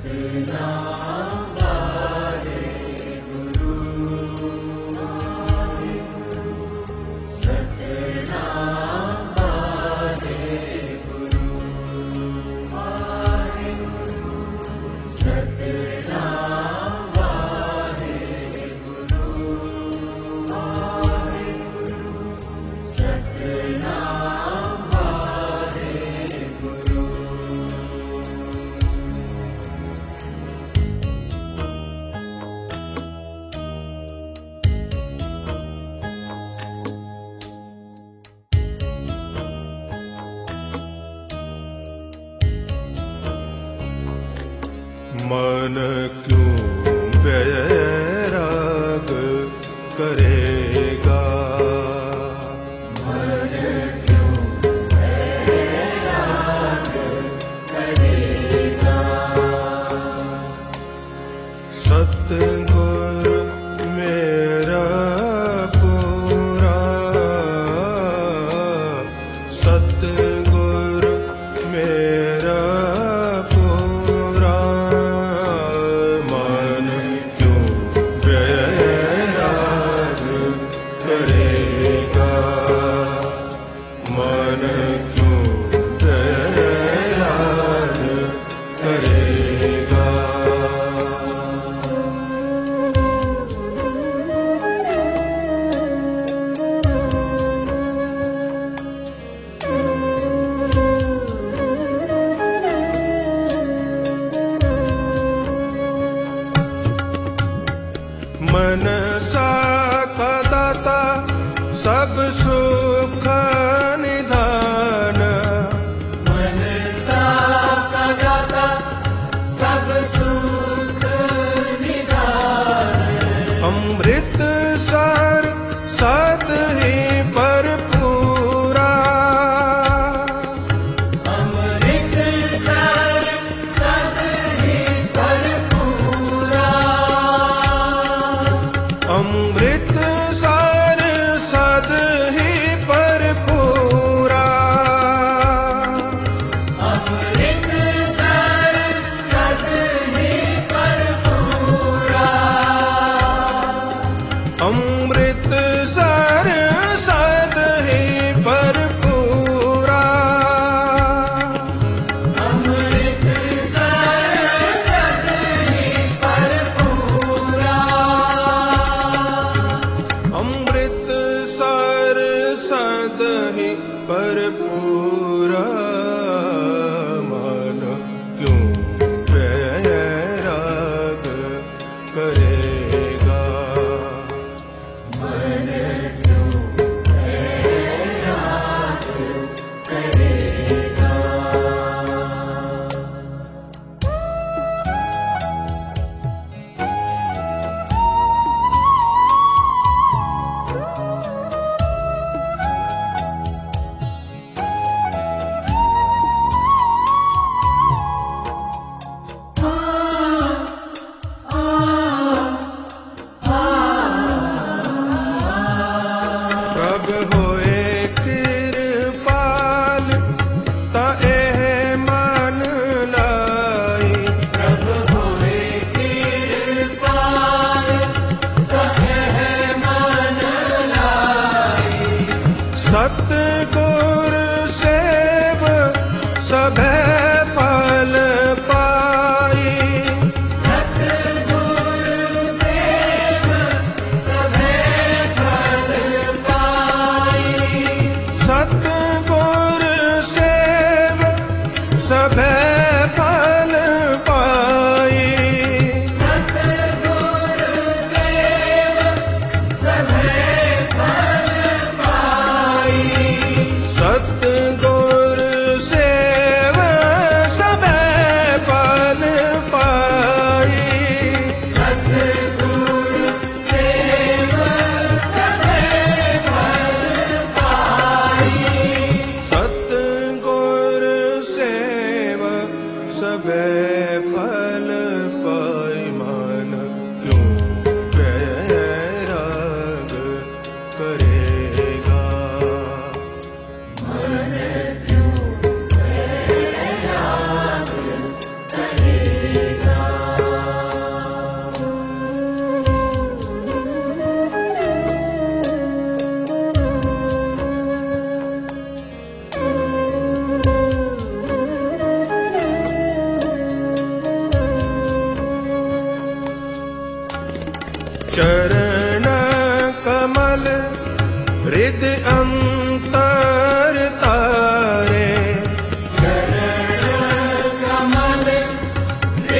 मन क्यों वैराग करेगा, मन क्यों वैराग करेगा। सतगुरु मेरा पूरा, सतगुरु मेरा मनसा का दाता सब सुख निधान, मनसा का दाता सब सुख निधान। अमृत सार सत ही भरपूरा, अमृत सार सत ही भरपूरा।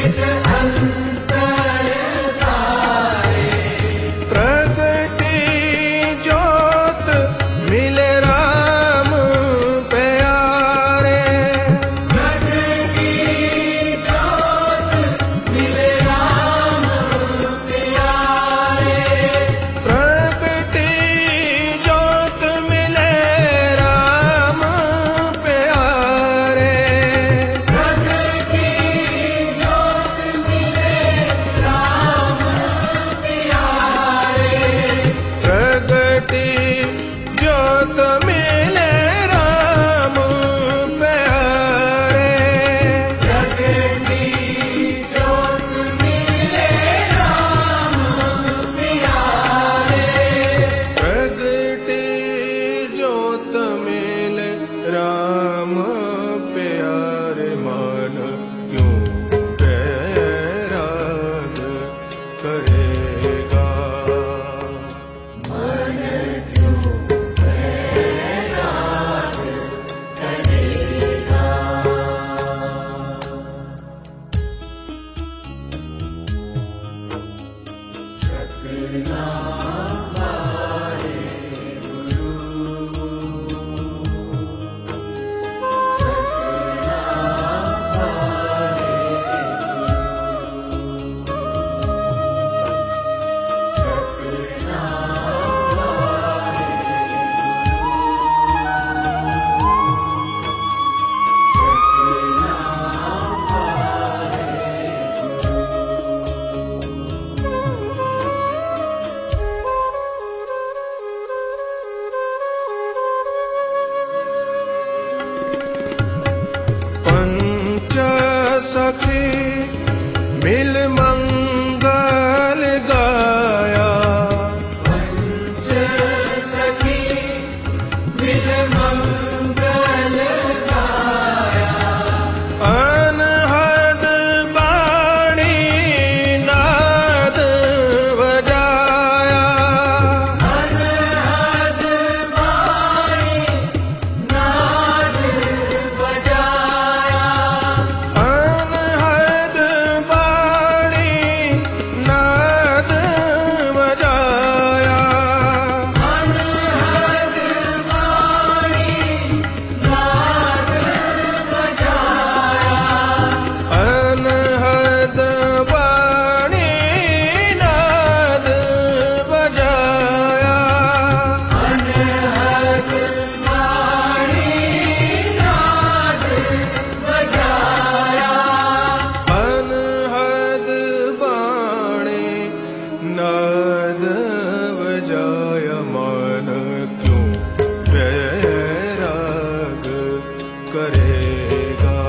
एक अंतर तारे, प्रगटी ज्योत मिले राम प्यारे, प्रगटी ज्योत मिले राम प्यारे, प्रगटी ज्योत मिले राम प्यारे, प्रगटी ज्योत मिले राम प्यारे, प्रगटी ज्योत मिले राम प्यारे, प्रगटी ज्योत मिले राम प्यारे, प्रगटी ज्योत मिले राम प्यारे, मन क्यों बैराग करेगा, पंच सखी मिल मंगल गाया, पंच सखी मिल मंगल गाया, अनहद बाणी नाद बजाया, अनहद वाणी नाद बजाया, अनहद बाणी नाद बजाया, अनहद वाणी नाद बजाया, अनहद बाणी नाद बजाया, अनहद वाणी नाद बजाया, अनहद बाणी नाद बजाया, मन क्यों बैराग करेगा,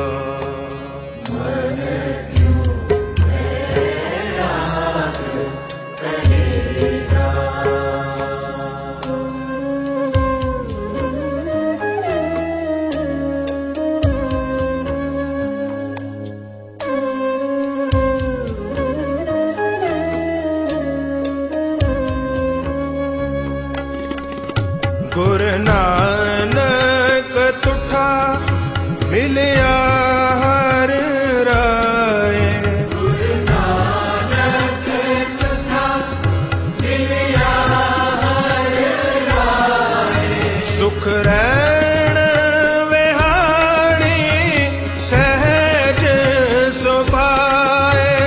गुरु नानक तुठा मिलिया हर राय, गुरु नानक तुठा मिलिया हर राय, सुख रैण विहारी सहज सुभाए,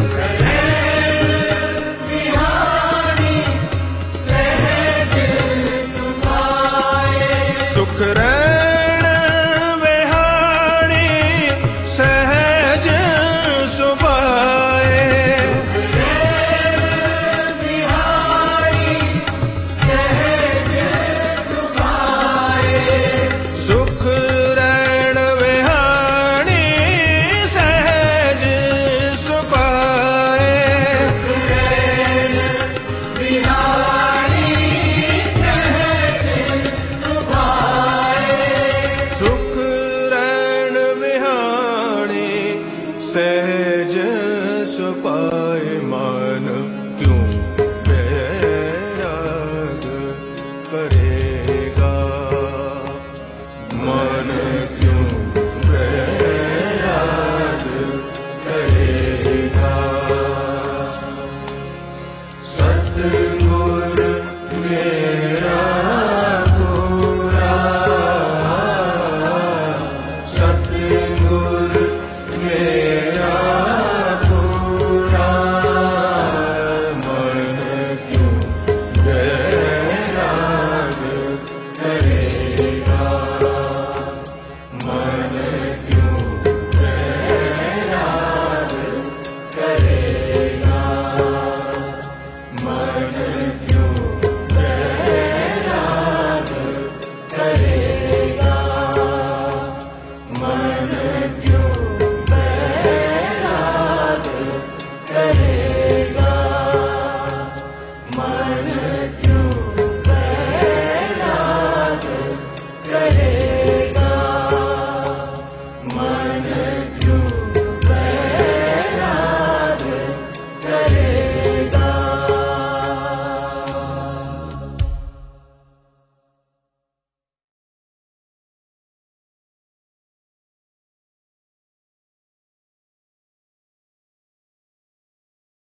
बिहारी सहज सुभाए, सुख रैण विहारी सहज सुभाए, बिहारी सहज सुभाए, सुख रैण विहारी सहज सुभाए, बिहारी सहज सुभाए, सुख रैण विहारी सहज सुभाए।